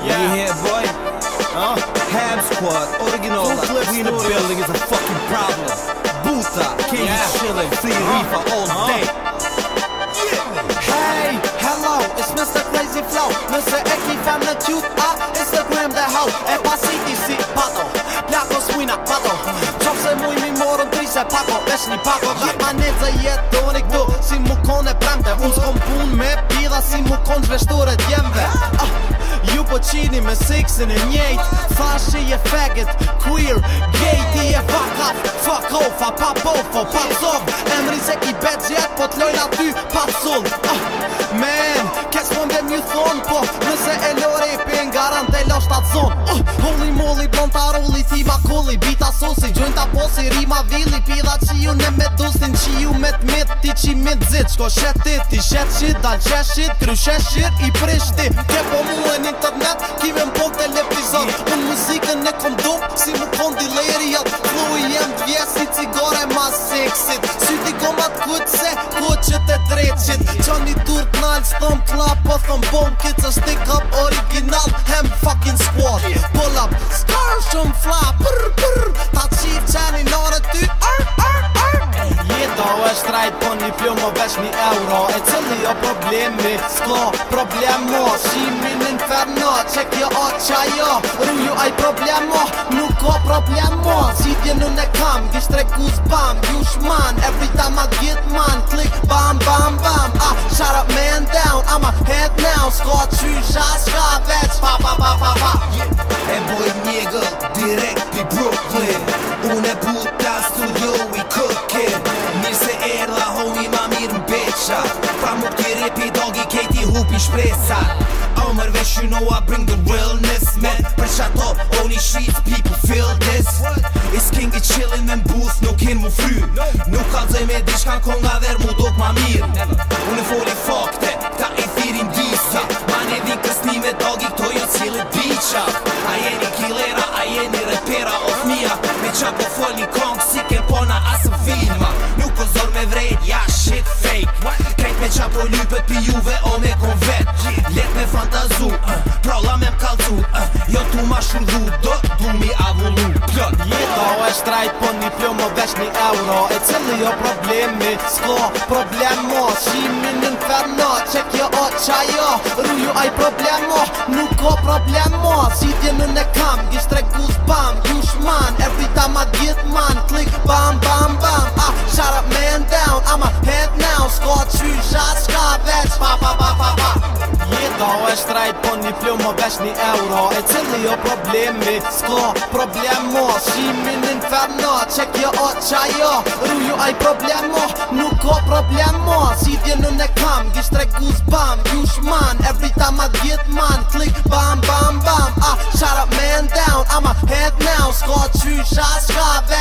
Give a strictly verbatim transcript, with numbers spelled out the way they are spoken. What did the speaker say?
Yeah. You here, boy? Uh, Ham Squad, original. We in the building is a fucking problem. Buta, King yeah. chillin', free uh, reefer all uh. day. Hey, hello, it's Mister Crazy Flow. Mister Eki from the tooth up, Instagram the hoe. E pa si ti si pato, plako s'mujna pato. Qom se muj mi morën tri se pako, vesh një pako. Gat ma neze jetoni këtu, si mu kone premte. Unë s'kom pun me pida, si mu kon zhveshtore t'jemve. uh, Ju po qini me sixin e njejt. Thash që je faggot, queer, gay. Ti je fuck off, fuck off, a pa pofo, pa t'sof. Emri se ki bet jet, po t'lojnë aty pa t'sull. uh, Man, kes po mbem ju thon, po nëse e lori pin garant e lo shtat zon. uh, Holy moly, blonta rolli, ti ma kulli. Bita sosi, gjojnta posi, rima vili. Pida që ju ne me dustin, që ju me t'mit. Ti që mit zit, shko shetit. Ti shet shit, dal qeshit, kry sheshit, i prishti. Ke po mu e një internet, kime m'pok televizor. Unë muzikën e kom dup, si mu kon dileriat. Flu i jem t'vjes, si cigare ma seksit. Syti goma t'kujt se, kuqët e dreqit. Qa një tur t'nall, s'thom klap, po thom bom kids. A stick up original, hem fucking squad. Pull up, skar shumë fla, prr prr. Ta qif qeni nare ty, ar ar ar. Jeta është rajt, po një plomo vesh një euro. E cëlli o problemi, s'ko problemo. Shimin inferno, që kjo o qajo. Ruju aj problemo, nuk ko problemo. Qitje nun e kam, gisht regu zbam. Ju shman, every time I get man. Click, bam, bam, bam. Ah, shut up man down, I'm a head now. S'ko qysha, s'ka veç, pa, pa, pa, pa, pa. E boj njegë, direkt pi Brooklyn. Unë e buta studio i cookin. Mirë se erla, homie, ma mirë m'beqa. Pa mu këti repi, dogi, kejti hupi shpresa. Omar vesh, you know I bring the realness, man. Për shato, only streets, people feel this. It's king i chillin' me m'booth, nuk hin mu fry. Nuk kalzoj me dishkan konga dher mu dok ma mirë. Unë e foli fakte, ta i thirin disa. Ma ne din kësnime, dogi, këto jo cilë diqa. A jeni killera, a jeni repera of mia. Me qa po foli kong, si ke pona asë filma. Nuk o zor me vrejt, ja shit fake. Krejt me qa po lypet pi juve o me konvet. Let me fantazu, uh, prolla me m'kalzu, uh, jo tu ma shurdu, do du mi avullu. Plot, jeta o e shtrajt, po një plomo vesh një euro. E cëlli o problemi, s'ko problemo. Shimin inferno, që kjo o qajo. Ruju aj problemo, nuk ko problemo. Qitje nun e kam, gisht regu zbam. Ju shman, every time I get man. Click, bam, bam, bam. Ah, shut up man down, I'm a head now. S'ko qysha, s'ka veç, pa, pa, pa, pa, pa. Jeta o e shtrajt, po një plomo vesh një euro. E cëlli o problemi, s'ko problemo. Shimin inferno, që kjo o qajo. Ruju aj problemo, nuk ko problemo. Qitje nun e kam, gisht regu zbam. Ju shman, every time I get man. Click, bam, bam, bam. Ah, shut up man down, I'm a head now. S'ko qysha, s'ka veç.